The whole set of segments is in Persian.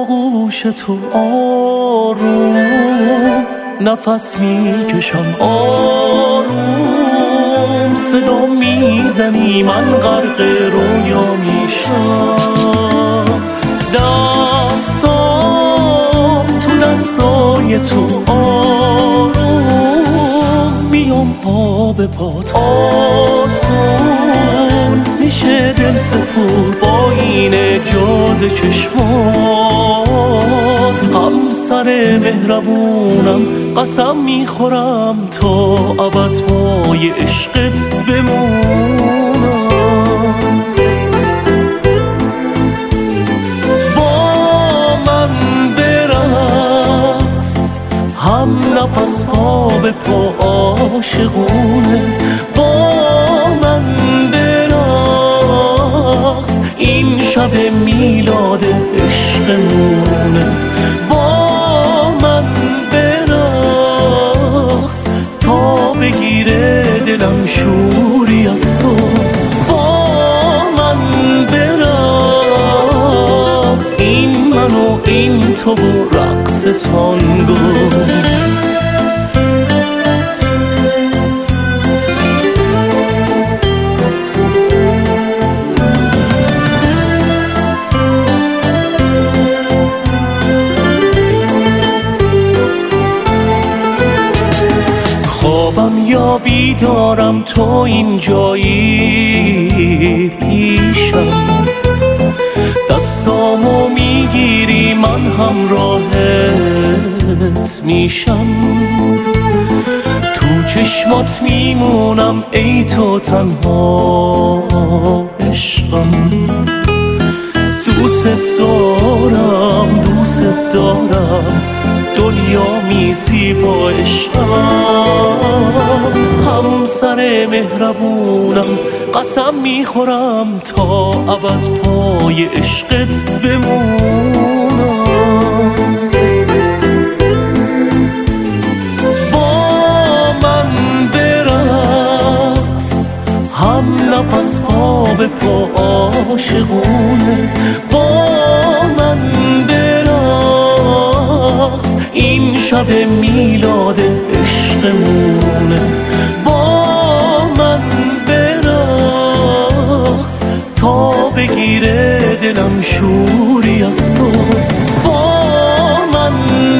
آغوش تو آروم نفس میکشم آروم صدا میزنی من غرق رویا میشم دستام تو دستای تو آروم میام پا به پات آسون میشه دل سپور با این اجاز چشمات همسر مهربونم قسم میخورم تا ابد پای عشقت بمونم با من برقص هم نفس پا به پا عاشقونه با من برقص این شب میلاد عشقمونه با من برقص تا بگیره دلم شوری از تو با من برقص این من و این تو و رقص تانگو یا بیدارم تو اینجایی پیشم دستامو میگیری من همراهت میشم تو چشمات میمونم ای تو تنها عشقم دوست دارم دنیا میزیبا عشقم همسر مهربونم قسم میخورم تا ابد پای عشقت بمونم با من برقص هم نفس پا به پا عاشقونه با من برقص این شب میلاد عشقمونه با من برقص تا بگیره دلم شوری از تو با من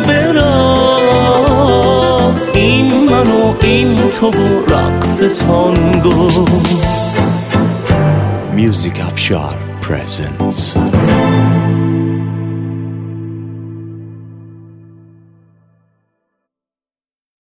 برقص این من و این تو و رقص تانگو Music Afshar presents